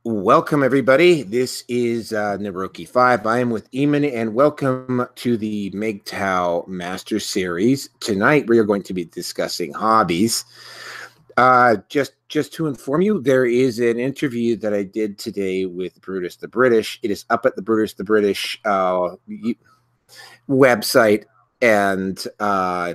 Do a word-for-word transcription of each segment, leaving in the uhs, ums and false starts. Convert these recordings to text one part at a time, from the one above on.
Welcome, everybody. This is uh, Naroki five. I am with Eamon, and welcome to the M G T O W Master Series. Tonight, we are going to be discussing hobbies. Uh, just, just to inform you, there is an interview that I did today with Brutus the British. It is up at the Brutus the British uh, website, and uh,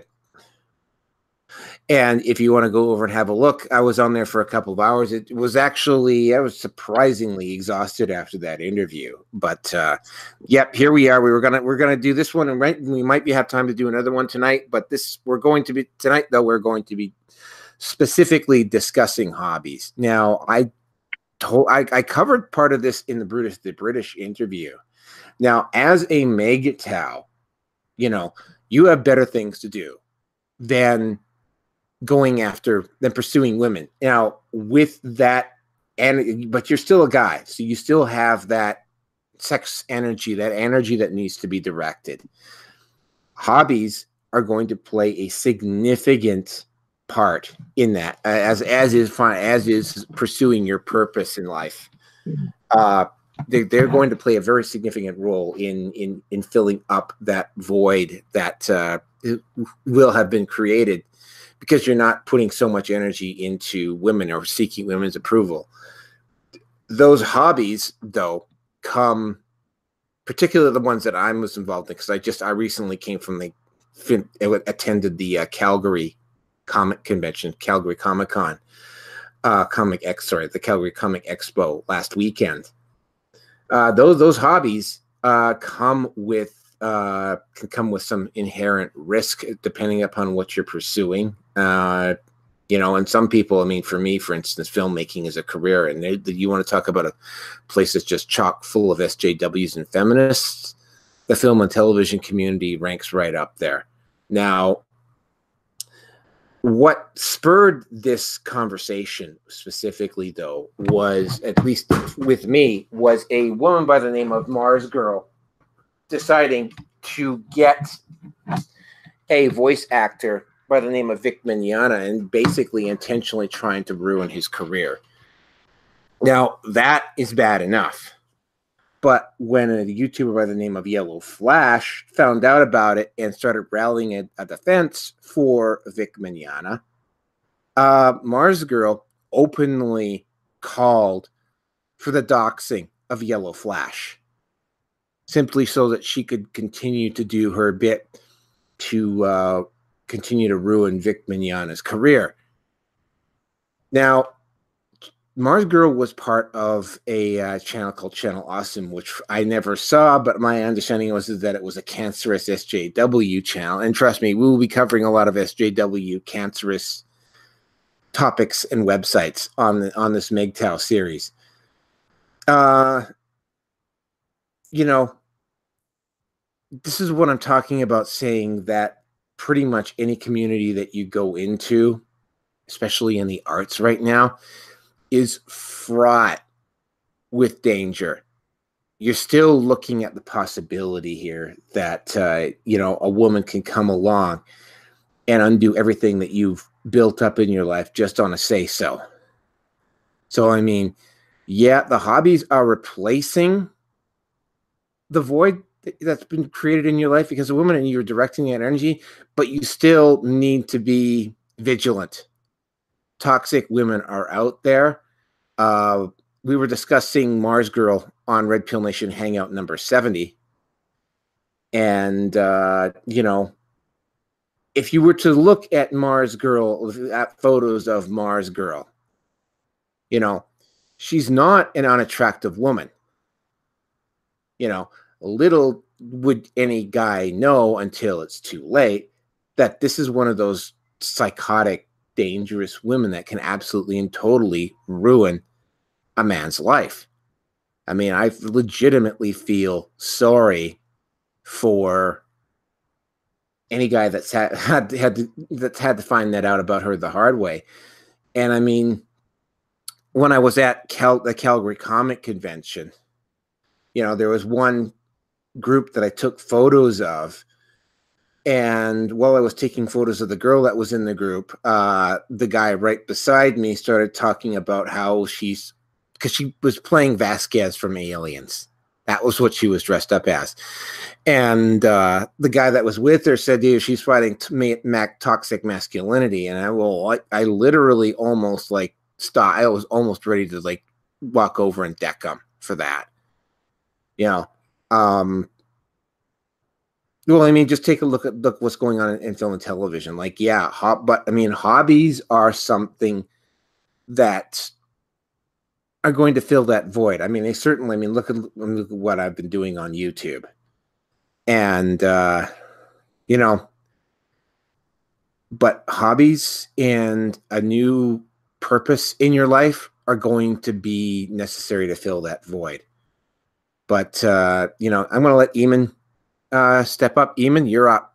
And if you want to go over and have a look, I was on there for a couple of hours. It was actually, I was surprisingly exhausted after that interview. But uh, yep, here we are. We were gonna we're gonna do this one, and right, we might be have time to do another one tonight. But this we're going to be tonight though. We're going to be specifically discussing hobbies. Now, I told I, I covered part of this in the Brutus the British interview. Now, as a M G T O W, you know, you have better things to do than going after than pursuing women. Now, with that, and but you're still a guy, so you still have that sex energy, that energy that needs to be directed. Hobbies are going to play a significant part in that, as as is fun, as is pursuing your purpose in life. Uh, they, they're going to play a very significant role in in in filling up that void that uh, will have been created, because you're not putting so much energy into women or seeking women's approval. Those hobbies, though, come, particularly the ones that I was involved in, because I just, I recently came from the, attended the uh, Calgary Comic Convention, Calgary Comic Con, uh, Comic X, sorry, the Calgary Comic Expo last weekend. Uh, those, those hobbies uh, come with, Uh, can come with some inherent risk depending upon what you're pursuing. Uh, you know, and some people, I mean, for me, for instance, filmmaking is a career, and they, you want to talk about a place that's just chock full of S J Ws and feminists, the film and television community ranks right up there. Now, what spurred this conversation specifically, though, was, at least with me, was a woman by the name of Mars Girl deciding to get a voice actor by the name of Vic Mignogna and basically intentionally trying to ruin his career. Now, that is bad enough. But when a YouTuber by the name of Yellow Flash found out about it and started rallying a, a defense for Vic Mignogna, uh, Mars Girl openly called for the doxing of Yellow Flash, simply so that she could continue to do her bit to uh, continue to ruin Vic Mignogna's career. Now, Mars Girl was part of a uh, channel called Channel Awesome, which I never saw, but my understanding was that it was a cancerous S J W channel. And trust me, we will be covering a lot of S J W cancerous topics and websites on the, on this M G T O W series. Uh, you know, this is what I'm talking about, saying that pretty much any community that you go into, especially in the arts right now, is fraught with danger. You're still looking at the possibility here that, uh, you know, a woman can come along and undo everything that you've built up in your life just on a say-so. So, I mean, yeah, the hobbies are replacing the void that's been created in your life because of women, and you're directing that energy, but you still need to be vigilant. Toxic women are out there. Uh, we were discussing Mars Girl on Red Pill Nation Hangout number seventy. And, uh, you know, if you were to look at Mars Girl, at photos of Mars Girl, you know, she's not an unattractive woman. You know, little would any guy know until it's too late that this is one of those psychotic, dangerous women that can absolutely and totally ruin a man's life. I mean, I legitimately feel sorry for any guy that's had, had, had to, that's had to find that out about her the hard way. And I mean, when I was at Cal, the Calgary Comic Convention, you know, there was one group that I took photos of, and while I was taking photos of the girl that was in the group, uh, the guy right beside me started talking about how she's because she was playing Vasquez from Aliens. That was what she was dressed up as. And uh, the guy that was with her said, dude, she's fighting t- mac toxic masculinity. And I will, I, I literally almost like stop. I was almost ready to like walk over and deck him for that. You know, um, well, I mean, just take a look at look what's going on in, in film and television. Like, yeah, hot, but I mean, hobbies are something that are going to fill that void. I mean, they certainly, I mean, look at, look at what I've been doing on YouTube. And, uh, you know, but hobbies and a new purpose in your life are going to be necessary to fill that void. But, uh, you know, I'm going to let Eamon uh, step up. Eamon, you're up.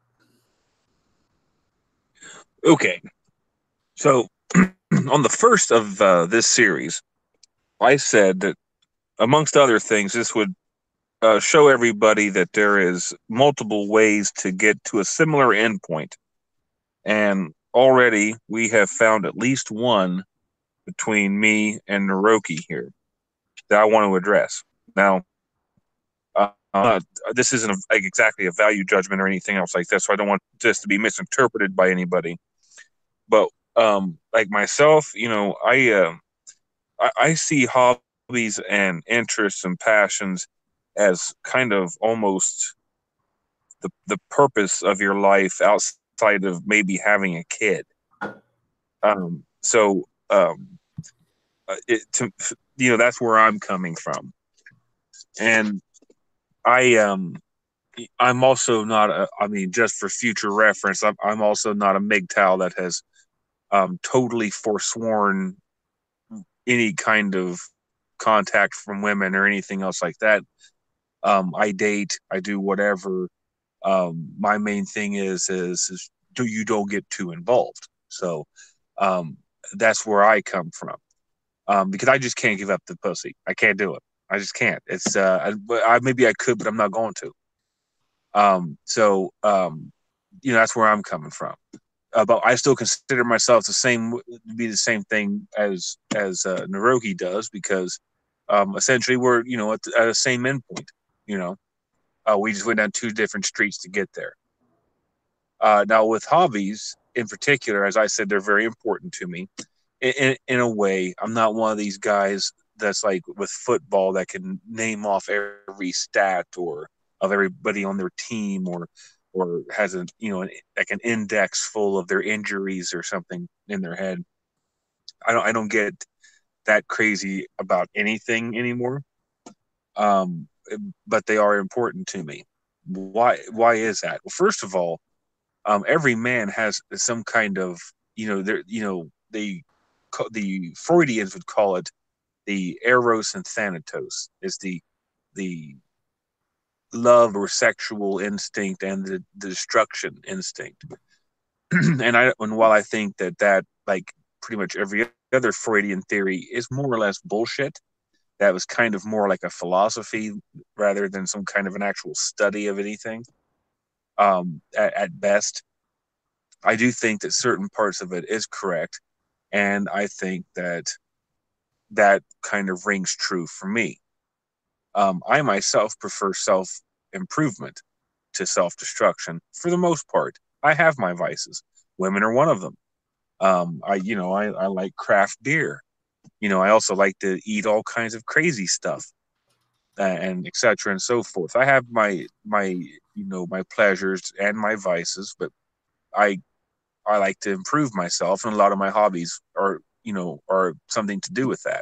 Okay. So on the first of uh, this series, I said that, amongst other things, this would uh, show everybody that there is multiple ways to get to a similar endpoint. And already we have found at least one between me and Naroki here that I want to address. Now, uh, uh, this isn't a, like exactly a value judgment or anything else like that, so I don't want this to be misinterpreted by anybody. But um, like myself, you know, I, uh, I I see hobbies and interests and passions as kind of almost the the purpose of your life outside of maybe having a kid. Um, so um, it, to, you know, that's where I'm coming from, and I um I'm also not a, I mean, just for future reference, I'm I'm also not a M G T O W that has um totally forsworn any kind of contact from women or anything else like that. Um, I date, I do whatever. Um, my main thing is, is is do you don't get too involved. So um, that's where I come from, um, because I just can't give up the pussy. I can't do it. I just can't. It's uh, I, I maybe I could, but I'm not going to. Um, so um, you know, that's where I'm coming from. Uh, but I still consider myself the same, be the same thing as as uh, Naroki does, because um, essentially we're, you know, at the, at the same endpoint. You know, uh, we just went down two different streets to get there. Uh, now with hobbies in particular, as I said, they're very important to me. In, in, in a way, I'm not one of these guys that's like with football that can name off every stat or of everybody on their team, or or has a, you know, an, like an index full of their injuries or something in their head. I don't I don't get that crazy about anything anymore. Um, but they are important to me. Why why is that? Well, first of all, um, every man has some kind of, you know, there, you know, they the Freudians would call it the eros and thanatos, is the the love or sexual instinct and the, the destruction instinct. and I and while I think that that, like pretty much every other Freudian theory, is more or less bullshit, that was kind of more like a philosophy rather than some kind of an actual study of anything. Um, at, at best, I do think that certain parts of it is correct, and I think that that kind of rings true for me. Um, I myself prefer self improvement to self destruction for the most part. I have my vices. Women are one of them. Um, I, you know, I, I like craft beer. You know, I also like to eat all kinds of crazy stuff, uh, and et cetera and so forth. I have my my you know my pleasures and my vices, but I I like to improve myself, and a lot of my hobbies are, you know, are something to do with that.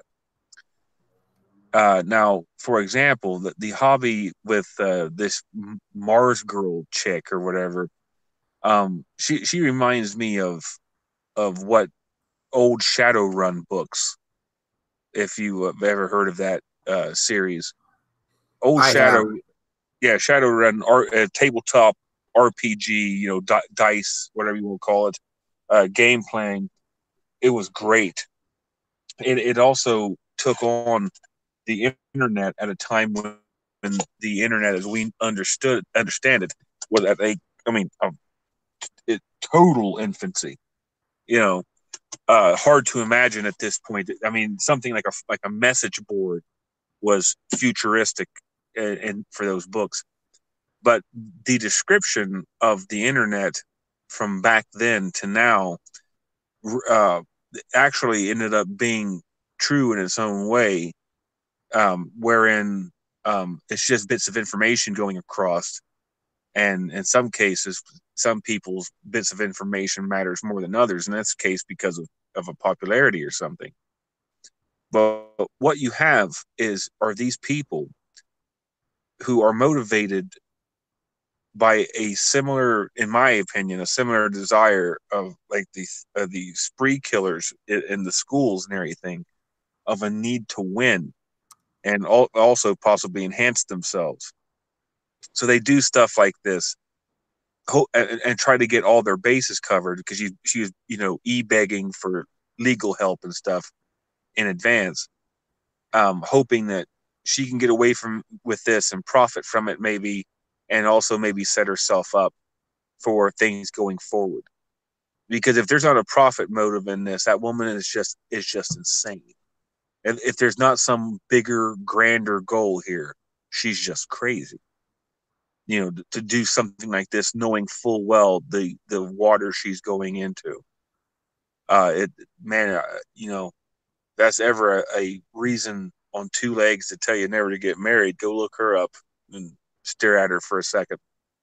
Uh, now, for example, the, the hobby with uh, this Mars Girl chick or whatever, um, she she reminds me of of what old Shadowrun books, if you have ever heard of that uh, series. Old I Shadow, have. yeah, Shadowrun, R, uh, tabletop R P G, you know, di- dice, whatever you want to call it, uh, game playing. It was great. It it also took on the internet at a time when, when the internet, as we understood understand it, was at a, I mean, a, a total infancy. You know, uh, hard to imagine at this point. I mean, something like a like a message board was futuristic, and, and for those books, but the description of the internet from back then to now uh, actually ended up being true in its own way, um, wherein um, it's just bits of information going across, and in some cases, some people's bits of information matters more than others, and that's the case because of, of a popularity or something. But what you have is are these people who are motivated by a similar, in my opinion, a similar desire of like the uh, the spree killers in, in the schools and everything, of a need to win, and al- also possibly enhance themselves. So they do stuff like this, ho- and, and try to get all their bases covered because you she was you know e-begging for legal help and stuff in advance, um, hoping that she can get away from with this and profit from it maybe, and also maybe set herself up for things going forward. Because if there's not a profit motive in this, that woman is just is just insane. If, if there's not some bigger, grander goal here, she's just crazy. You know, to, to do something like this, knowing full well the the water she's going into. Uh, it man, uh, you know, that's ever a, a reason on two legs to tell you never to get married. Go look her up and stare at her for a second.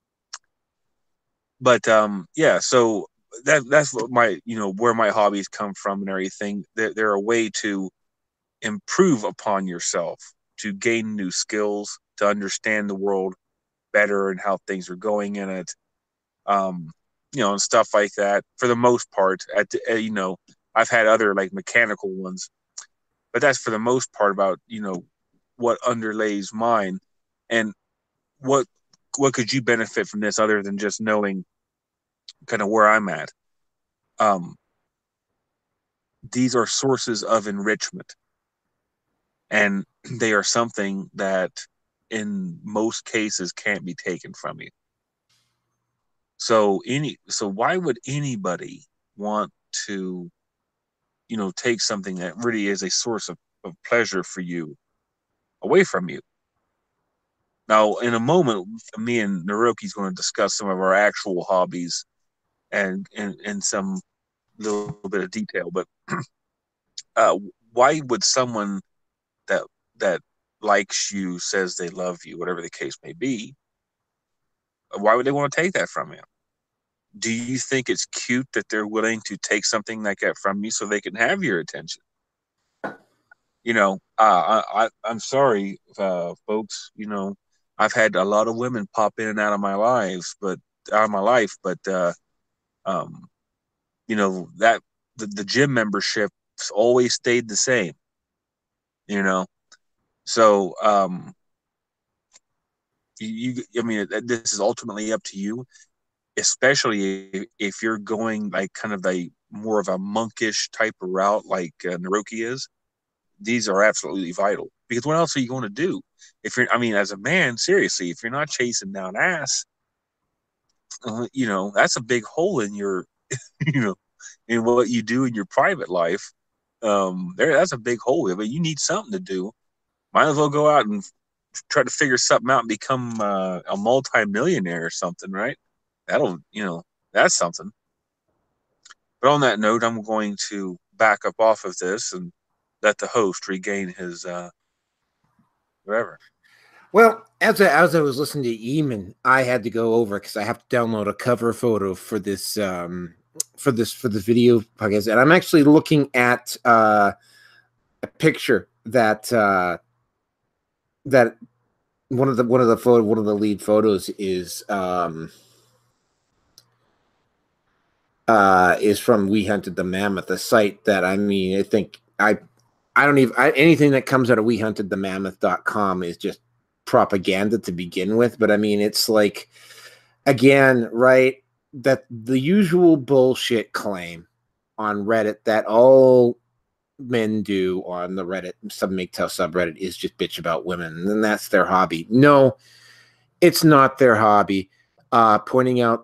But um, yeah, so that that's what my you know where my hobbies come from and everything. They're, they're a way to improve upon yourself, to gain new skills, to understand the world better and how things are going in it, um, you know, and stuff like that. For the most part, at the, uh, you know, I've had other like mechanical ones, but that's for the most part about you know what underlays mine, and what what could you benefit from this other than just knowing kind of where I'm at. Um, these are sources of enrichment, and they are something that in most cases can't be taken from you. So any so why would anybody want to, you know, take something that really is a source of, of pleasure for you away from you? Now, in a moment, me and Naroki's going to discuss some of our actual hobbies and in, in some little bit of detail. But uh, why would someone that that likes you, says they love you, whatever the case may be, why would they want to take that from you? Do you think it's cute that they're willing to take something like that from you so they can have your attention? You know, uh, I, I, I'm sorry, uh, folks. You know, I've had a lot of women pop in and out of my lives, but out of my life, but uh, um, you know that the, the gym membership's always stayed the same. You know, so um, you, I mean, this is ultimately up to you, especially if, if you're going like kind of a more of a monkish type of route like uh, Naroki is. These are absolutely vital because what else are you going to do if you're? I mean, as a man, seriously, if you're not chasing down ass, uh, you know that's a big hole in your, you know, in what you do in your private life. Um, there, that's a big hole. But you need something to do. Might as well go out and try to figure something out and become uh, a multi-millionaire or something, right? That'll, you know, that's something. But on that note, I'm going to back up off of this and let the host regain his uh, whatever. Well, as I, as I was listening to Eamon, I had to go over because I have to download a cover photo for this um, for this for this video podcast, and I'm actually looking at uh, a picture that uh, that one of the one of the photo one of the lead photos is um, uh, is from We Hunted the Mammoth, a site that I mean I think I I don't even I, anything that comes out of we hunted the mammoth dot com is just propaganda to begin with. But I mean, it's like, again, right, that the usual bullshit claim on Reddit that all men do on the Reddit sub M G T O W subreddit is just bitch about women, and that's their hobby. No, it's not their hobby. Uh, pointing out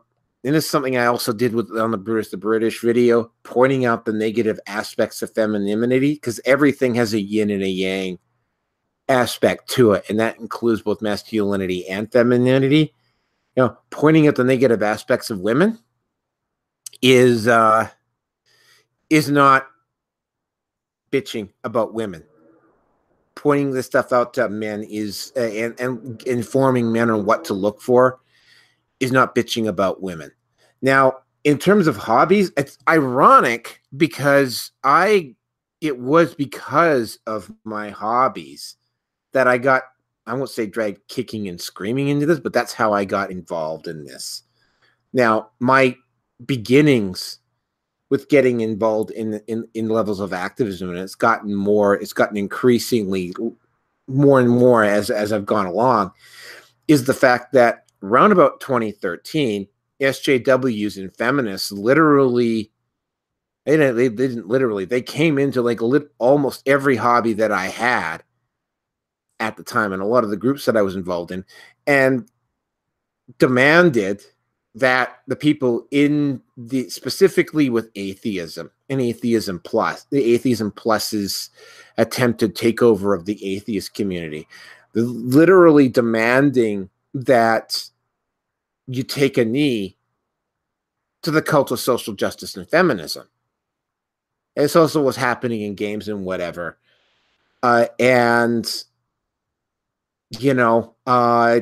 and this is something I also did with on the Brutus the British video, pointing out the negative aspects of femininity, because everything has a yin and a yang aspect to it, and that includes both masculinity and femininity. You know, pointing out the negative aspects of women is uh, is not bitching about women. Pointing this stuff out to men is uh, and, and informing men on what to look for is not bitching about women. Now, in terms of hobbies, it's ironic because I it was because of my hobbies that I got, I won't say dragged kicking and screaming into this, but that's how I got involved in this. Now, my beginnings with getting involved in, in, in levels of activism, and it's gotten more, it's gotten increasingly more and more as, as I've gone along, is the fact that around about twenty thirteen, S J Ws and feminists literally, they didn't, they didn't literally, they came into like lit, almost every hobby that I had at the time, and a lot of the groups that I was involved in, and demanded that the people in the, specifically with atheism and atheism plus, the atheism plus's attempted takeover of the atheist community, literally demanding that you take a knee to the cult of social justice and feminism. And this also was happening in games and whatever. Uh, and, you know, uh,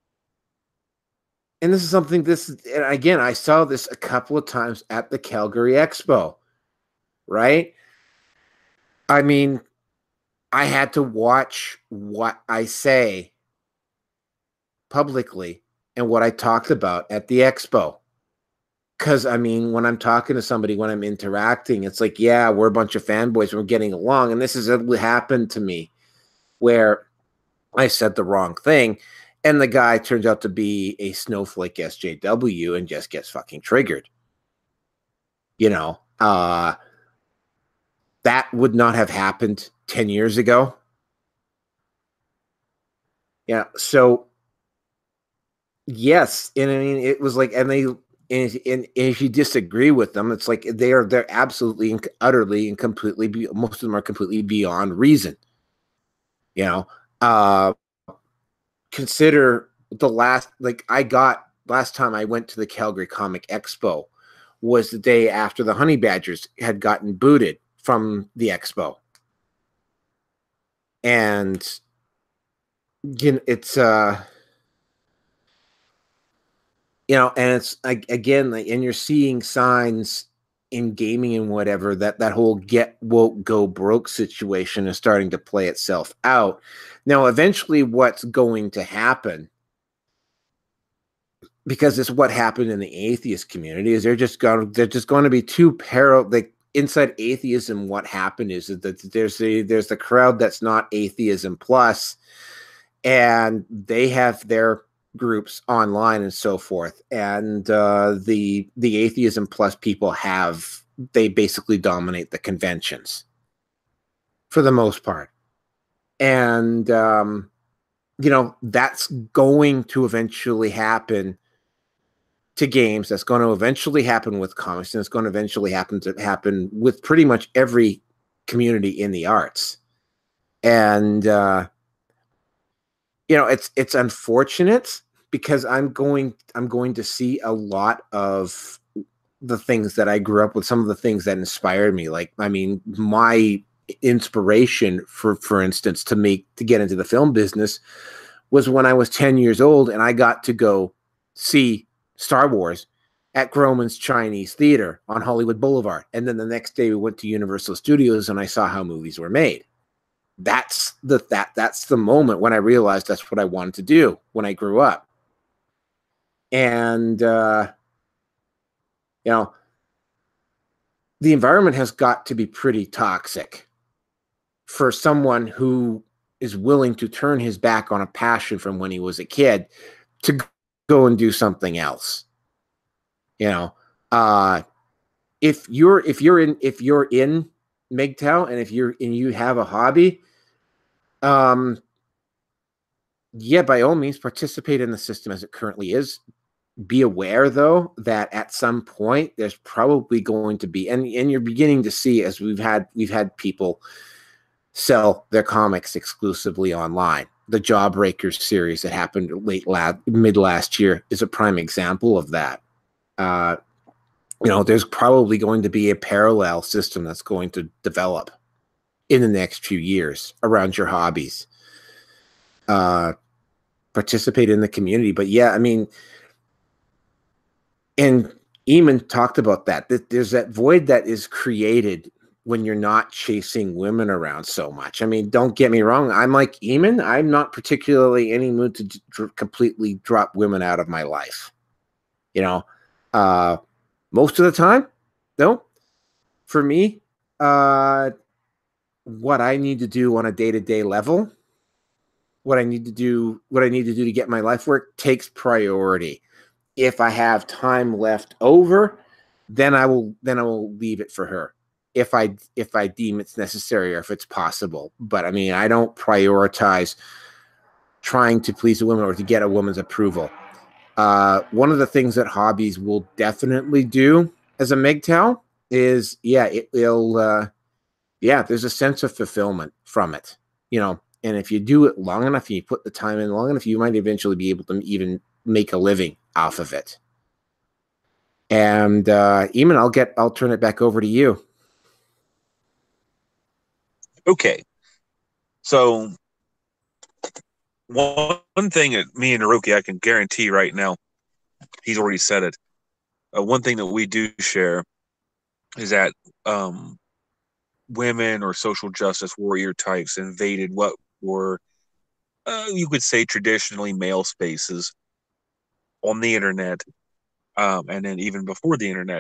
and this is something this, and again, I saw this a couple of times at the Calgary Expo, right? I mean, I had to watch what I say publicly and what I talked about at the Expo. Because, I mean, when I'm talking to somebody, when I'm interacting, it's like, yeah, we're a bunch of fanboys, we're getting along. And this has happened to me where I said the wrong thing, and the guy turns out to be a snowflake S J W and just gets fucking triggered. You know, uh, that would not have happened ten years ago. Yeah, so, yes, and I mean, it was like, and they, and, and, and if you disagree with them, it's like they are, they're absolutely and utterly and completely, be, most of them are completely beyond reason. You know, uh, consider the last, like I got, last time I went to the Calgary Comic Expo was the day after the Honey Badgers had gotten booted from the expo. And, you know, it's, uh, you know, and it's like, again, like, and you're seeing signs in gaming and whatever that that whole get woke go broke situation is starting to play itself out. Now, eventually, what's going to happen, because it's what happened in the atheist community, is they're just going they're just going to be two parallel. Like inside atheism, what happened is that there's a there's the crowd that's not atheism plus, and they have their groups online and so forth, and uh, the the atheism plus people have they basically dominate the conventions for the most part, and um, you know that's going to eventually happen to games. That's going to eventually happen with comics, and it's going to eventually happen to happen with pretty much every community in the arts, and uh, you know it's it's unfortunate. Because I'm going, I'm going to see a lot of the things that I grew up with, some of the things that inspired me. Like, I mean, my inspiration, for for instance, to make to get into the film business was when I was ten years old, and I got to go see Star Wars at Grauman's Chinese Theater on Hollywood Boulevard, and then the next day we went to Universal Studios, and I saw how movies were made. That's the that that's the moment when I realized that's what I wanted to do when I grew up. And, uh, you know, the environment has got to be pretty toxic for someone who is willing to turn his back on a passion from when he was a kid to go and do something else. You know, uh, if you're, if you're in, if you're in M G T O W and if you're, and you have a hobby, um, yeah, by all means, participate in the system as it currently is. be aware though that at some point there's probably going to be, and and you're beginning to see, as we've had we've had people sell their comics exclusively online. The Jawbreakers series that happened late last mid last year is a prime example of that. Uh, you know, there's probably going to be a parallel system that's going to develop in the next few years around your hobbies. Uh, participate in the community, but yeah, I mean, and Eamon talked about that. There's that void that is created when you're not chasing women around so much. I mean, don't get me wrong. I'm like Eamon. I'm not particularly in any mood to d- completely drop women out of my life. You know, uh, most of the time, no. For me, uh, what I need to do on a day-to-day level, what I need to do, what I need to do to get my life work takes priority. If I have time left over, then I will then I will leave it for her. If I if I deem it's necessary or if it's possible. But I mean, I don't prioritize trying to please a woman or to get a woman's approval. Uh, one of the things that hobbies will definitely do as a M G T O W is, yeah, it will, uh, yeah, there's a sense of fulfillment from it, you know, and if you do it long enough and you put the time in long enough, you might eventually be able to even make a living off of it. And uh, Eamon, I'll get, I'll turn it back over to you. Okay. So one, one thing that me and Naruki, I can guarantee right now, he's already said it. Uh, one thing that we do share is that um, women or social justice warrior types invaded what were, uh, you could say, traditionally male spaces on the internet, um, and then even before the internet,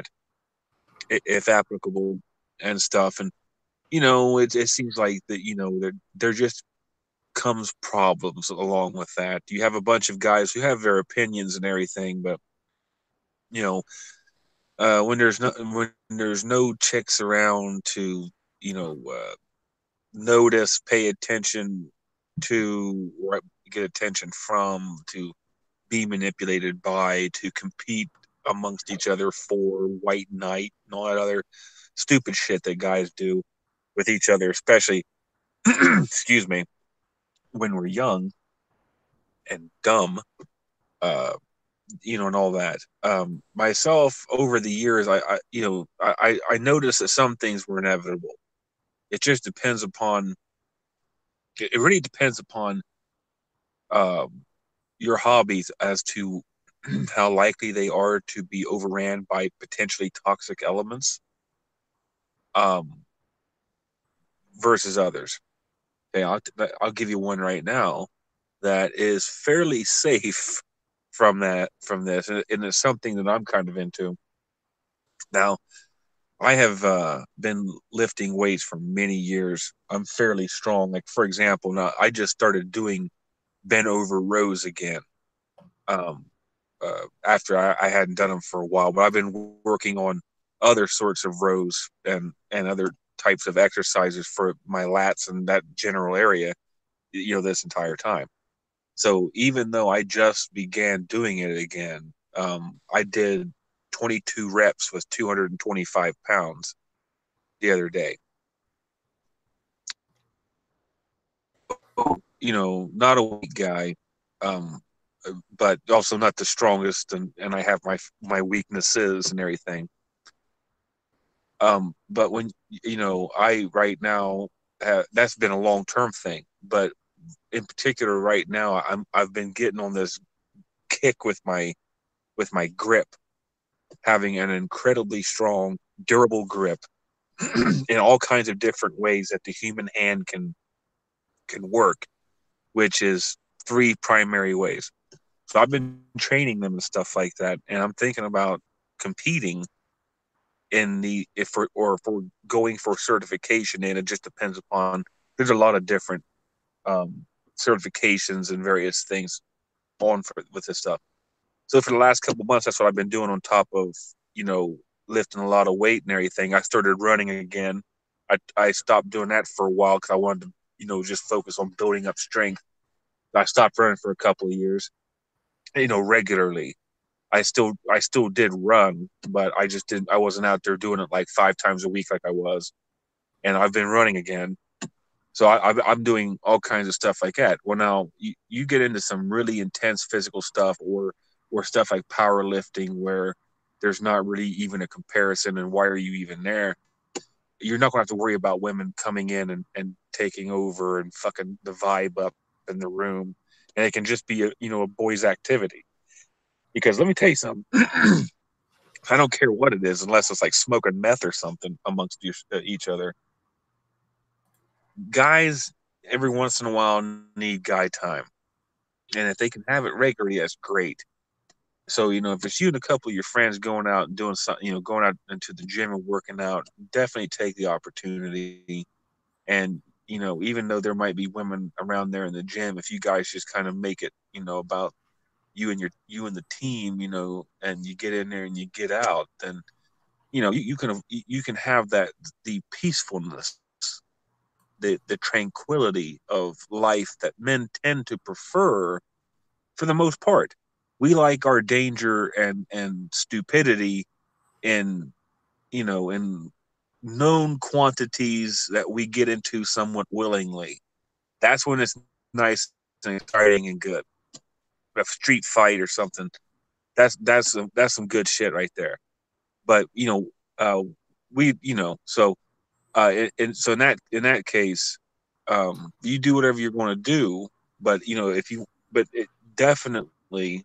if applicable, and stuff. And you know, it it seems like that. You know, there there just comes problems along with that. You have a bunch of guys who have their opinions and everything, but you know, uh, when there's no when there's no chicks around to you know uh, notice, pay attention to, or get attention from, to be manipulated by, to compete amongst each other for white knight and all that other stupid shit that guys do with each other, especially excuse me, when we're young and dumb, uh, you know, and all that. Um, myself, over the years, I, I you know, I, I noticed that some things were inevitable. It just depends upon. It really depends upon um, your hobbies as to how likely they are to be overran by potentially toxic elements, um, versus others. Okay, I'll, I'll give you one right now that is fairly safe from that from this, and it's something that I'm kind of into. Now, I have uh, been lifting weights for many years. I'm fairly strong. Like, for example, now I just started doing bent over rows again. Um, uh, after I, I hadn't done them for a while, but I've been working on other sorts of rows and and other types of exercises for my lats and that general area, you know, this entire time. So even though I just began doing it again, um, I did twenty-two reps with two hundred twenty-five pounds the other day. You know, not a weak guy, um, but also not the strongest, and, and I have my my weaknesses and everything. Um, but when you know, I right now have, that's been a long term thing, but in particular, right now, I'm I've been getting on this kick with my with my grip, having an incredibly strong, durable grip in all kinds of different ways that the human hand can can work, which is three primary ways. So I've been training them and stuff like that, and I'm thinking about competing in the if for or for going for certification. And it just depends upon. There's a lot of different um, certifications and various things on for with this stuff. So for the last couple of months, that's what I've been doing on top of, you know, lifting a lot of weight and everything. I started running again. I, I stopped doing that for a while because I wanted to, you know, just focus on building up strength. I stopped running for a couple of years, you know, regularly. I still I still did run, but I just didn't. I wasn't out there doing it like five times a week like I was, and I've been running again. So I, I'm doing all kinds of stuff like that. Well, now you, you get into some really intense physical stuff, or or stuff like powerlifting, where there's not really even a comparison, and why are you even there? You're not going to have to worry about women coming in and, and taking over and fucking the vibe up in the room, and it can just be a you know a boys' activity. Because let me tell you something. I don't care what it is, unless it's like smoking meth or something amongst you, uh, each other. Guys, every once in a while, need guy time. And if they can have it regularly, that's great. So, you know, if it's you and a couple of your friends going out and doing something, you know, going out into the gym and working out, definitely take the opportunity. And, you know, even though there might be women around there in the gym, if you guys just kind of make it, you know, about you and your you and the team, you know, and you get in there and you get out, then you know you, you can you can have that the peacefulness, the the tranquility of life that men tend to prefer for the most part. We like our danger and and stupidity in you know in known quantities that we get into somewhat willingly. That's when it's nice and exciting and good. A street fight or something, that's that's some, that's some good shit right there. But you know, uh, we you know, so uh, and so in that in that case, um, you do whatever you're going to do. But you know, if you but it definitely,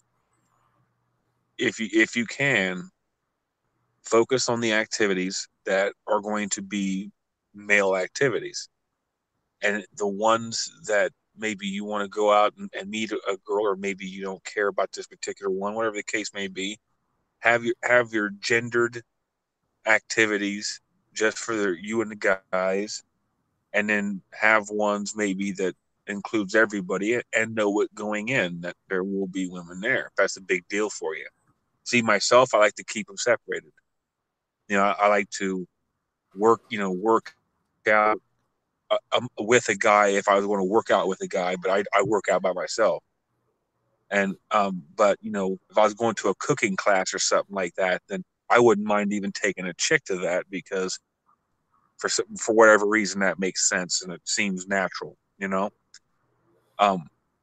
if you if you can focus on the activities that are going to be male activities, and the ones that maybe you want to go out and, and meet a girl, or maybe you don't care about this particular one, whatever the case may be. Have your have your gendered activities just for the, you and the guys, and then have ones maybe that includes everybody, and know it going in that there will be women there. If that's a big deal for you. See, myself, I like to keep them separated. You know, I, I like to work, you know, work out uh, um, with a guy if I was going to work out with a guy, but I, I work out by myself. And um, but you know, if I was going to a cooking class or something like that, then I wouldn't mind even taking a chick to that, because for for whatever reason that makes sense and it seems natural, you know. Um,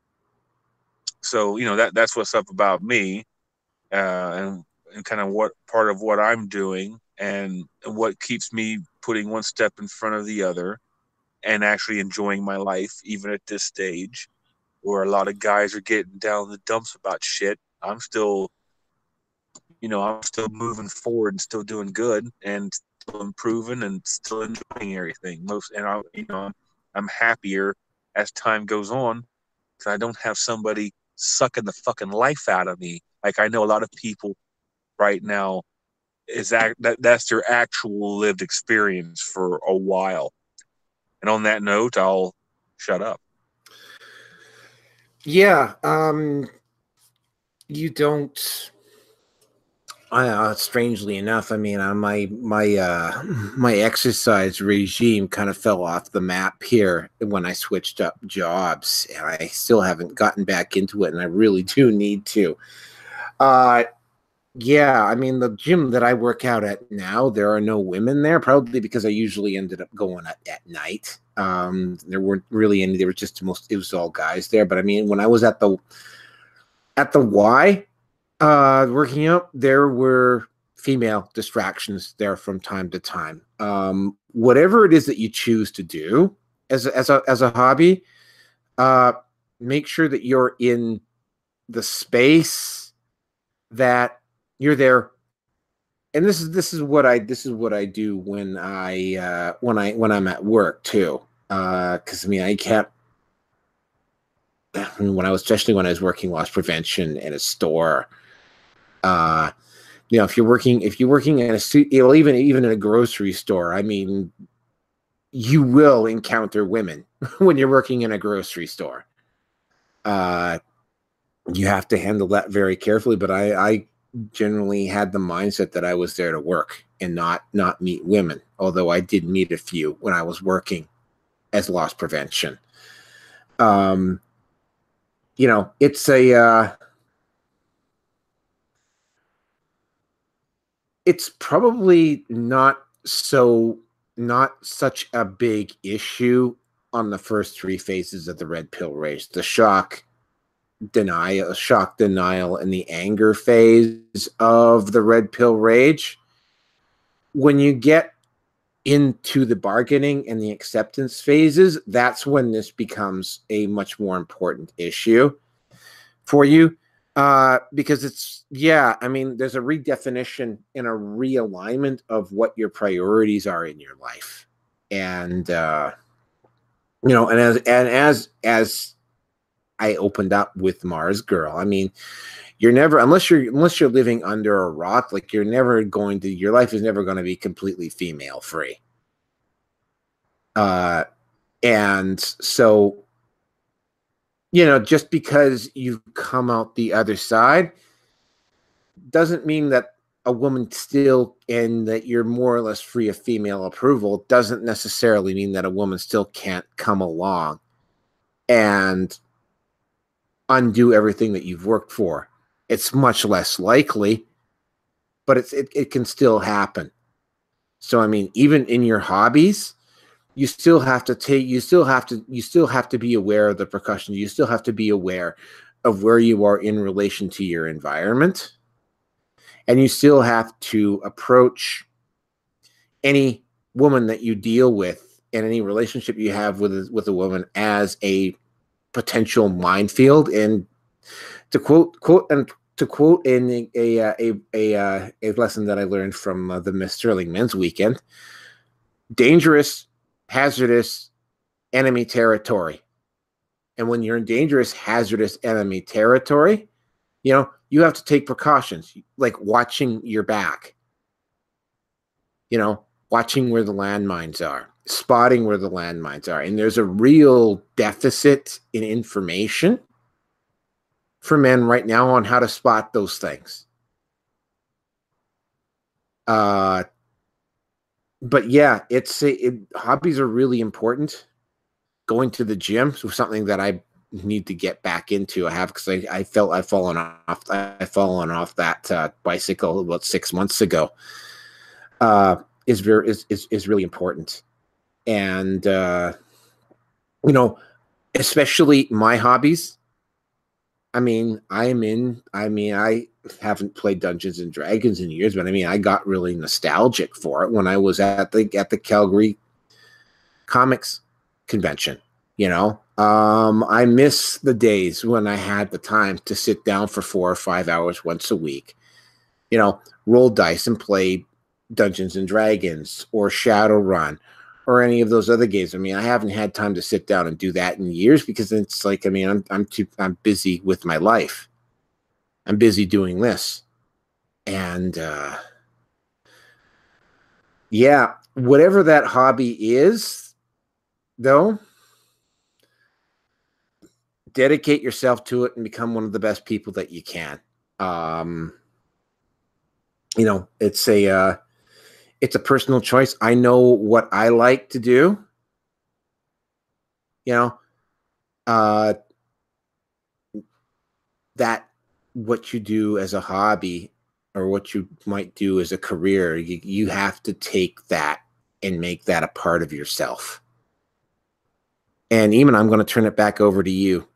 so you know that that's what's up about me, uh, and and kind of what part of what I'm doing, and, and what keeps me putting one step in front of the other, and actually enjoying my life even at this stage, where a lot of guys are getting down the dumps about shit. I'm still, you know, I'm still moving forward and still doing good and still improving and still enjoying everything. Most, and I, you know, I'm happier as time goes on, because I don't have somebody sucking the fucking life out of me. Like I know a lot of people right now is that, that that's their actual lived experience for a while. And on that note, I'll shut up. Yeah, um, you don't. Uh, strangely enough, I mean, uh, my my uh, my exercise regime kind of fell off the map here when I switched up jobs, and I still haven't gotten back into it, and I really do need to. Uh, yeah, I mean, the gym that I work out at now, there are no women there, probably because I usually ended up going at, at night. Um, there weren't really any. There were just most. It was all guys there, but I mean, when I was at the at the Y. Uh, working out, there were female distractions there from time to time. Um, whatever it is that you choose to do as a, as a as a hobby, uh, make sure that you're in the space that you're there. And this is this is what I this is what I do when I uh, when I when I'm at work too. Because uh, I mean, I can't. When I was especially when I was working loss prevention in a store. Uh, you know, if you're working, if you're working in a, you know, even even in a grocery store, I mean, you will encounter women when you're working in a grocery store. Uh, you have to handle that very carefully. But I, I generally had the mindset that I was there to work and not not meet women. Although I did meet a few when I was working as loss prevention. Um, you know, it's a. Uh, it's probably not so not such a big issue on the first three phases of the red pill rage: the shock, denial, shock, denial, and the anger phase of the red pill rage. When you get into the bargaining and the acceptance phases, that's when this becomes a much more important issue for you. Uh, because it's, yeah, I mean, there's a redefinition and a realignment of what your priorities are in your life. And, uh, you know, and as, and as, as I opened up with Mars Girl, I mean, you're never, unless you're, unless you're living under a rock, like you're never going to, your life is never going to be completely female free. Uh, and so, you know, just because you've come out the other side doesn't mean that a woman still, and that you're more or less free of female approval, doesn't necessarily mean that a woman still can't come along and undo everything that you've worked for. It's much less likely, but it's, it, it can still happen. So, I mean, even in your hobbies, you still have to take, you still have to, you still have to be aware of the percussion. You still have to be aware of where you are in relation to your environment. And you still have to approach any woman that you deal with and any relationship you have with a, with a woman as a potential minefield. And to quote, quote, and to quote in a, a, a, a, uh, a lesson that I learned from uh, the Miss Sterling Men's Weekend: dangerous, hazardous, enemy territory. And when you're in dangerous, hazardous enemy territory, you know, you have to take precautions, like watching your back, you know, watching where the landmines are, spotting where the landmines are. And there's a real deficit in information for men right now on how to spot those things. Uh, But yeah, it's it, hobbies are really important. Going to the gym is something that I need to get back into. I have, because I, I felt I've fallen off. I've fallen off that uh, bicycle about six months ago. Uh, is very is, is is really important, and uh, you know, especially my hobbies. I mean, I'm in. I mean, I haven't played Dungeons and Dragons in years, but I mean, I got really nostalgic for it when I was at the at the Calgary Comics Convention. You know, um, I miss the days when I had the time to sit down for four or five hours once a week. You know, roll dice and play Dungeons and Dragons or Shadowrun or any of those other games. I mean, I haven't had time to sit down and do that in years, because it's like, I mean, I'm I'm too I'm busy with my life. I'm busy doing this. And uh, yeah, whatever that hobby is, though, dedicate yourself to it and become one of the best people that you can. Um, you know, it's a uh, it's a personal choice. I know what I like to do. You know, uh, that what you do as a hobby or what you might do as a career, you, you have to take that and make that a part of yourself. And Eamon, I'm going to turn it back over to you.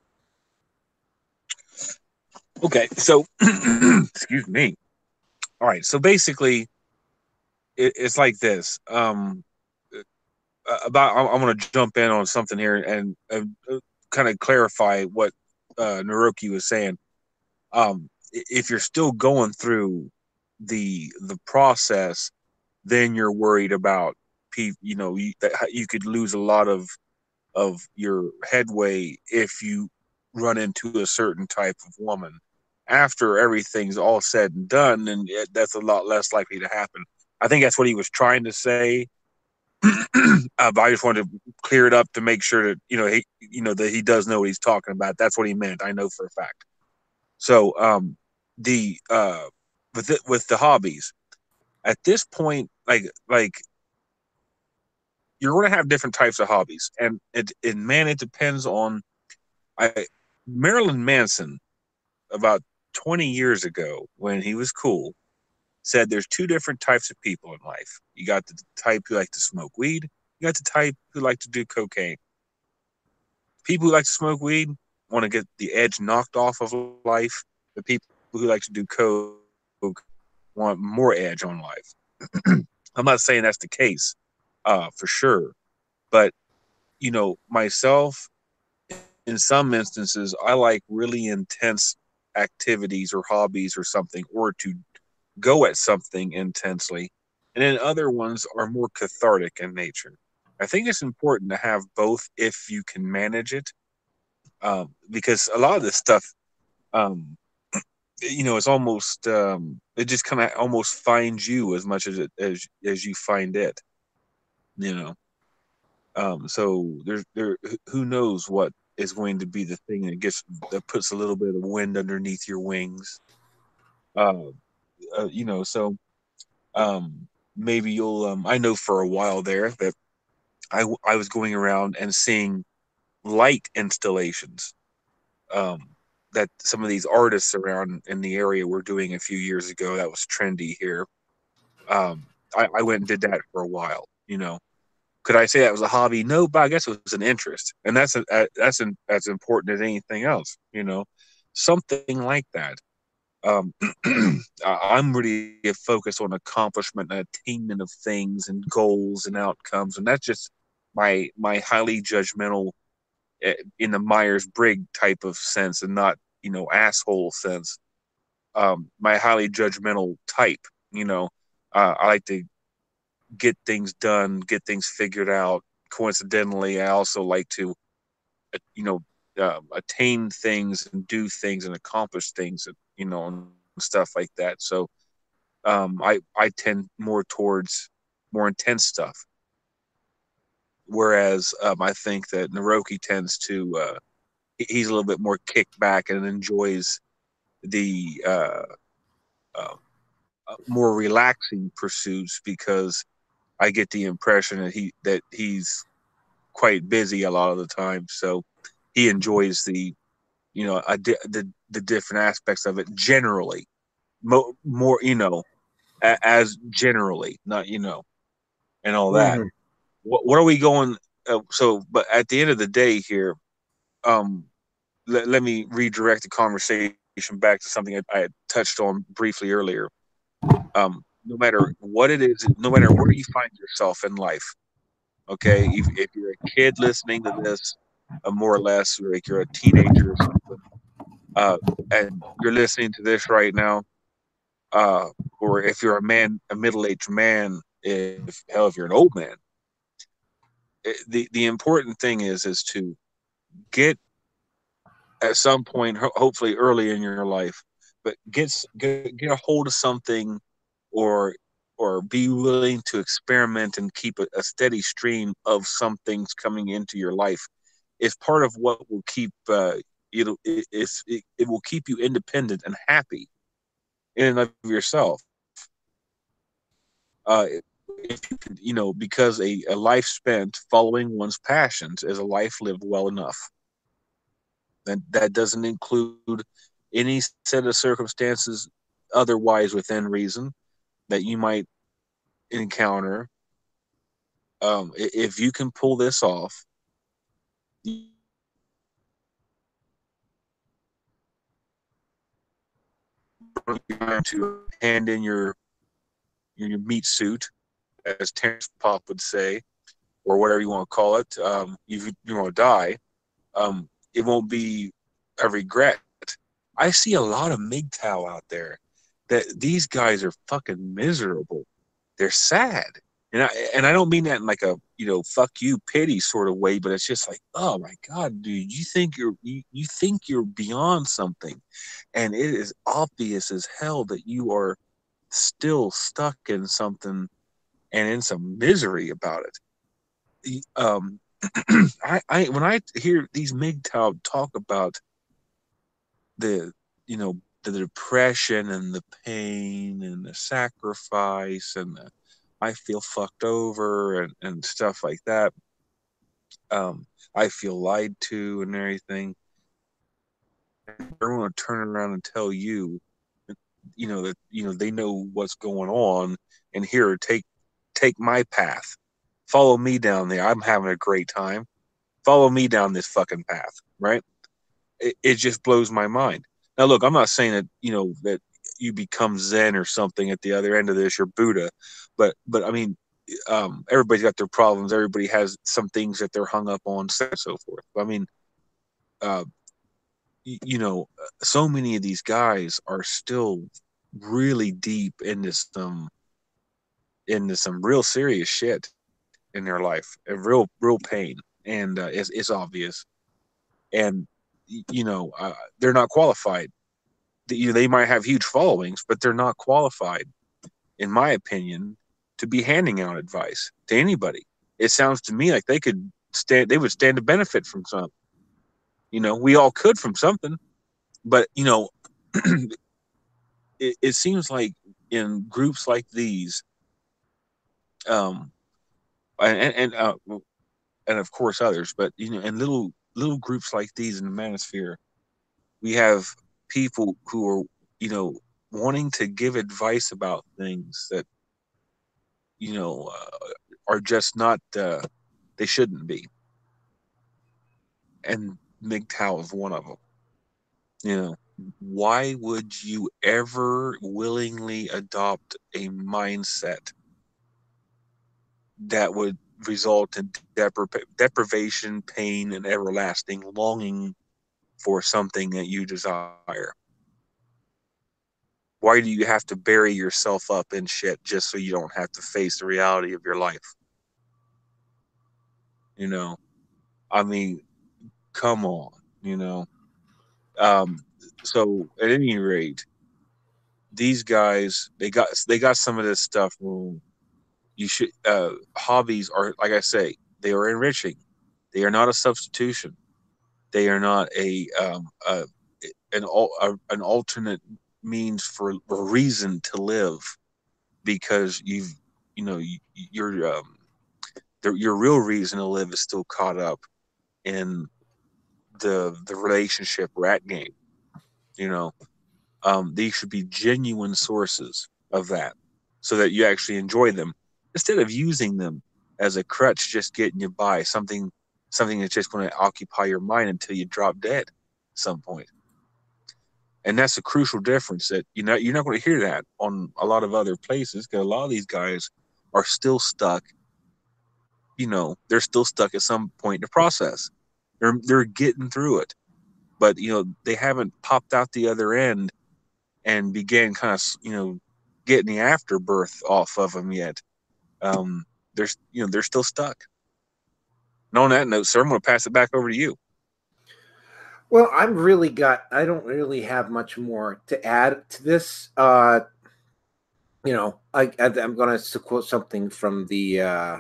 Okay, so excuse me. All right, so basically, it, it's like this. Um, about I'm, I'm going to jump in on something here and, and kind of clarify what uh, Naruki was saying. Um, if you're still going through the the process, then you're worried about people. You know, you, that you could lose a lot of of your headway if you run into a certain type of woman. After everything's all said and done, then that's a lot less likely to happen. I think that's what he was trying to say. uh, but I just wanted to clear it up to make sure that you know he, you know that he does know what he's talking about. That's what he meant. I know for a fact. So, um, the uh, with the, with the hobbies, at this point, like like you're going to have different types of hobbies, and it, it man, it depends on. I Marilyn Manson, about twenty years ago, when he was cool, said there's two different types of people in life. You got the type who like to smoke weed. You got the type who like to do cocaine. People who like to smoke weed want to get the edge knocked off of life. The people who like to do coke want more edge on life. I'm not saying that's the case, uh, for sure, but you know, myself, in some instances, I like really intense activities or hobbies or something, or to go at something intensely, and then other ones are more cathartic in nature. I think it's important to have both if you can manage it, um, because a lot of this stuff, um, you know, it's almost um, it just kind of almost finds you as much as it as as you find it. You know, um, so there's there who knows what is going to be the thing that gets that puts a little bit of wind underneath your wings. Uh, uh, you know, so um, maybe you'll. Um, I know for a while there that I I was going around and seeing light installations, um, that some of these artists around in the area were doing a few years ago. That was trendy here. Um, I, I went and did that for a while. You know, could I say that was a hobby? No, but I guess it was an interest, and that's a, a, that's an, as important as anything else. You know, something like that. Um, I'm really focused on accomplishment and attainment of things and goals and outcomes, and that's just my my highly judgmental, eh, in the Myers Briggs type of sense, and not, you know, asshole sense. Um, my highly judgmental type. You know, uh, I like to get things done, get things figured out. Coincidentally, I also like to, uh, you know, uh, attain things and do things and accomplish things, you know, and stuff like that. So um, I I tend more towards more intense stuff, whereas um, I think that Naroki tends to, uh, he's a little bit more kicked back and enjoys the uh, uh, uh, more relaxing pursuits, because I get the impression that he that he's quite busy a lot of the time, so he enjoys the, you know, a di- the the different aspects of it generally, Mo- more, you know, a- as generally, not, you know, and all that. Mm-hmm. What, what are we going? Uh, so, but at the end of the day, here, um, let, let me redirect the conversation back to something I, I had touched on briefly earlier. Um, no matter what it is, no matter where you find yourself in life, okay, if, if you're a kid listening to this, uh, more or less, or like you're a teenager or something, uh, and you're listening to this right now, uh, or if you're a man, a middle-aged man, if hell, if you're an old man, it, the the important thing is is to get, at some point, ho- hopefully early in your life, but get get get a hold of something, or or be willing to experiment and keep a, a steady stream of some things coming into your life. Is part of what will keep, uh, it'll it, it's, it, it will keep you independent and happy in and of yourself. Uh, if you could, you know, because a, a life spent following one's passions is a life lived well enough. That that doesn't include any set of circumstances otherwise within reason that you might encounter. Um, if you can pull this off, you're to hand in your your meat suit, as Terrence Pop would say, or whatever you want to call it. Um, if you want to die, um, it won't be a regret. I see a lot of M G T O W out there that these guys are fucking miserable. They're sad. And I and I don't mean that in like a, you know, fuck you pity sort of way, but it's just like, oh my God, dude, you think you're you, you think you're beyond something. And it is obvious as hell that you are still stuck in something and in some misery about it. Um I, I when I hear these M G T O W talk about the, you know, the depression and the pain and the sacrifice and the I feel fucked over, and, and stuff like that. Um, I feel lied to and everything. They're going to turn around and tell you you know, that, you know, they know what's going on, and here, take, take my path. Follow me down there. I'm having a great time. Follow me down this fucking path, right? It, it just blows my mind. Now, look, I'm not saying that, you know, that you become Zen or something at the other end of this, or Buddha, but, but I mean, um, everybody's got their problems. Everybody has some things that they're hung up on, so so forth. I mean, uh, you, you know, so many of these guys are still really deep into some into some real serious shit in their life, a real real pain, and uh, it's, it's obvious. And you know, uh, they're not qualified. You know, they might have huge followings, but they're not qualified, in my opinion, to be handing out advice to anybody. It sounds to me like they could stand, they would stand to benefit from something. You know, we all could from something, but you know, it, it seems like in groups like these, um, and and uh, and of course others, but you know, in little little groups like these in the manosphere, we have people who are, you know, wanting to give advice about things that, you know, uh, are just not, uh, they shouldn't be. And M G T O W is one of them. You know, why would you ever willingly adopt a mindset that would result in depri- deprivation, pain, and everlasting longing for something that you desire? Why do you have to bury yourself up in shit just so you don't have to face the reality of your life? You know, I mean, come on, you know. Um, so at any rate, these guys, they got they got some of this stuff wrong. You should uh, hobbies are, like I say, they are enriching. They are not a substitution. They are not a um, a, an a, an alternate means for a reason to live, because you've, you know, you, you're um, the, your real reason to live is still caught up in the the relationship rat game. You know, um, these should be genuine sources of that, so that you actually enjoy them instead of using them as a crutch, just getting you by, something something that's just going to occupy your mind until you drop dead at some point. And that's a crucial difference that, you know, you're not going to hear that on a lot of other places, because a lot of these guys are still stuck. You know, they're still stuck at some point in the process. They're they're getting through it, but you know, they haven't popped out the other end and began kind of, you know, getting the afterbirth off of them yet. Um, they're, you know, they're still stuck. And on that note, sir, I'm going to pass it back over to you. Well, I'm really got. I don't really have much more to add to this. Uh, you know, I, I I'm going to quote something from the uh,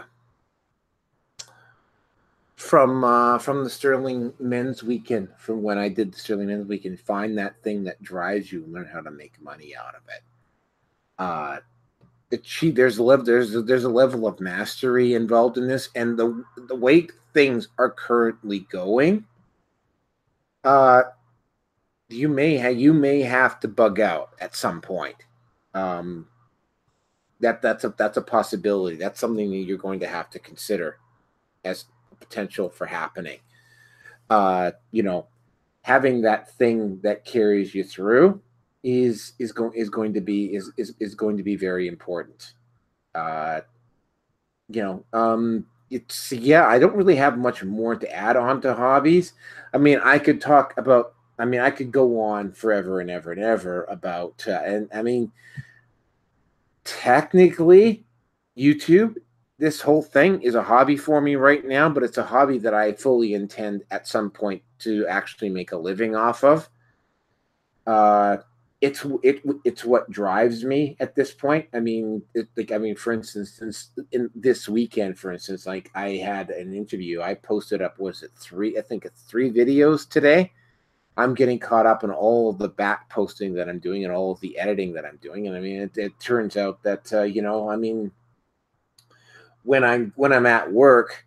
from uh, from the Sterling Men's Weekend, from when I did the Sterling Men's Weekend. Find that thing that drives you, and learn how to make money out of it. Uh, it, she, there's a level there's a, there's a level of mastery involved in this, and the the way things are currently going, uh, you may have you may have to bug out at some point. Um, that that's a that's a possibility. That's something that you're going to have to consider as potential for happening. Uh, you know, having that thing that carries you through is is going is going to be is is, is going to be very important. Uh, you know, um, it's yeah. I don't really have much more to add on to hobbies. I mean, I could talk about. I mean, I could go on forever and ever and ever about. Uh, and I mean, technically, YouTube, this whole thing is a hobby for me right now, but it's a hobby that I fully intend at some point to actually make a living off of. Uh, it's it it's what drives me at this point. I mean, it, like I mean, for instance, since in this weekend, for instance, like I had an interview. I posted up, was it three? I think it's three videos today. I'm getting caught up in all of the back posting that I'm doing and all of the editing that I'm doing. And I mean, it, it turns out that uh, you know, I mean, when I'm when I'm at work,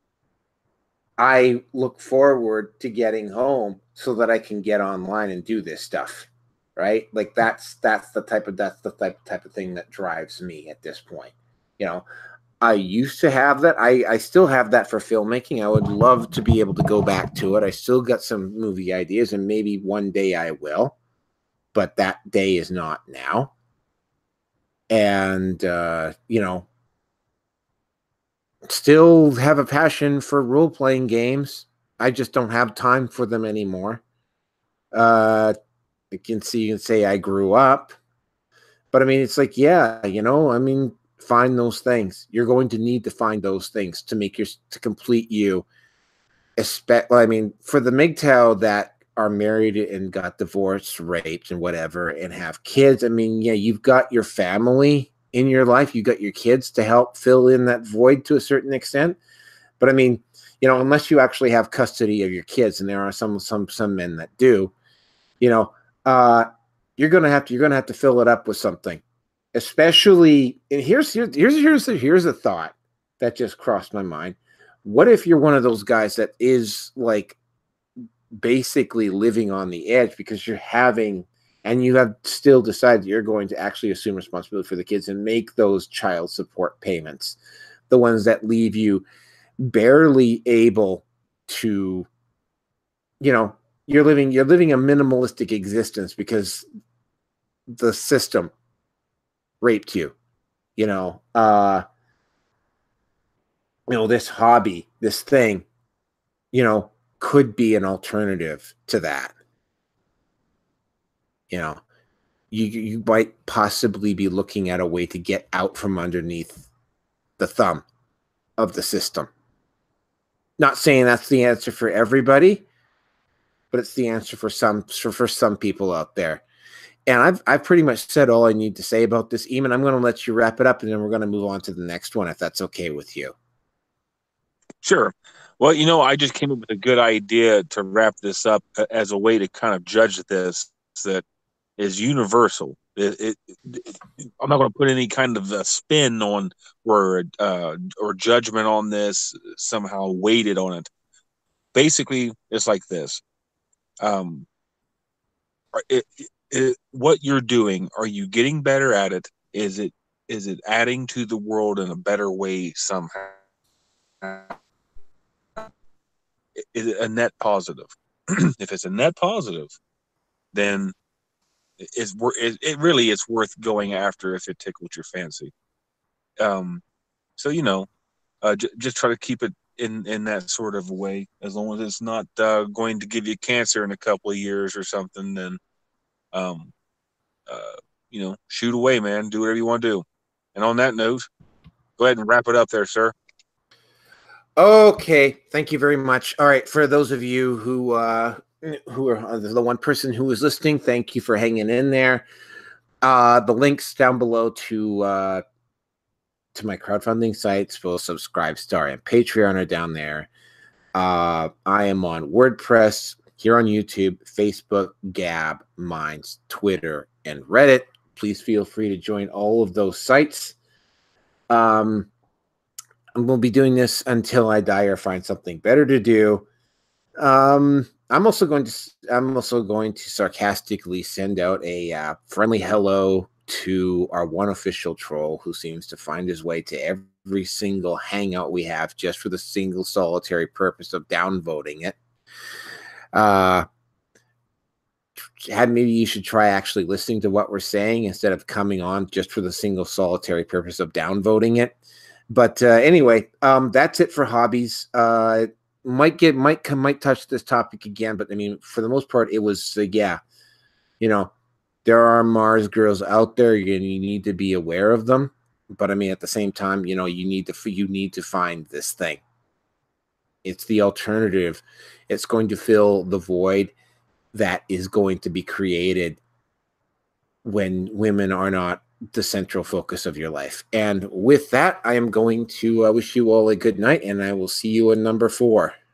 I look forward to getting home so that I can get online and do this stuff. right? Like that's that's the type of that's the type type of thing that drives me at this point. You know, I used to have that. I I still have that for filmmaking. I would love to be able to go back to it. I still got some movie ideas, and maybe one day I will, but that day is not now. And uh, you know, still have a passion for role playing games. I just don't have time for them anymore. Uh, you can see, you can say I grew up, but I mean, it's like, yeah, you know, I mean, find those things. You're going to need to find those things to make your, to complete you. Especially, I mean, for the M G T O W that are married and got divorced, raped, and whatever, and have kids. I mean, yeah, you've got your family in your life. You got your kids to help fill in that void to a certain extent. But I mean, you know, unless you actually have custody of your kids, and there are some some some men that do, you know, uh, you're gonna have to you're gonna have to fill it up with something. Especially, and here's here's here's here's a, here's a thought that just crossed my mind. What if you're one of those guys that is like basically living on the edge because you're having, and you have still decided you're going to actually assume responsibility for the kids and make those child support payments, the ones that leave you barely able to, you know, you're living you're living a minimalistic existence because the system raped you, you know, uh, you know, this hobby, this thing, you know, could be an alternative to that. You know, you you might possibly be looking at a way to get out from underneath the thumb of the system. Not saying that's the answer for everybody, but it's the answer for some for, for some people out there. And I've I've pretty much said all I need to say about this. Eamon, I'm going to let you wrap it up, and then we're going to move on to the next one, if that's okay with you. Sure. Well, you know, I just came up with a good idea to wrap this up as a way to kind of judge this that is universal. It, it, it, I'm not going to put any kind of a spin on or uh, or judgment on this, somehow weighted on it. Basically, it's like this. Um, it, it, what you're doing, are you getting better at it? Is it is it adding to the world in a better way somehow? Is it a net positive? If it's a net positive, then it's it, it really is worth going after if it tickled your fancy. Um, so you know, uh, j- just try to keep it in in that sort of way. As long as it's not uh, going to give you cancer in a couple of years or something, then um, uh, you know, shoot away, man. Do whatever you want to do. And on that note, go ahead and wrap it up there, sir. Okay, thank you very much. All right, for those of you who uh, who are the one person who was listening, thank you for hanging in there. Uh, the links down below to uh, to my crowdfunding sites, both Subscribestar and Patreon, are down there. Uh, I am on WordPress, here on YouTube, Facebook, Gab, Minds, Twitter, and Reddit. Please feel free to join all of those sites. Um. We'll be doing this until I die or find something better to do. Um, I'm also going to I'm also going to sarcastically send out a uh, friendly hello to our one official troll who seems to find his way to every single hangout we have just for the single solitary purpose of downvoting it. Uh, maybe you should try actually listening to what we're saying instead of coming on just for the single solitary purpose of downvoting it. But uh, anyway, um, that's it for hobbies. Uh, might get might might touch this topic again, but I mean, for the most part, it was uh, yeah. You know, there are Mars girls out there, and you need to be aware of them. But I mean, at the same time, you know, you need to you need to find this thing. It's the alternative. It's going to fill the void that is going to be created when women are not the central focus of your life. And with that, I am going to uh, wish you all a good night, and I will see you in number four.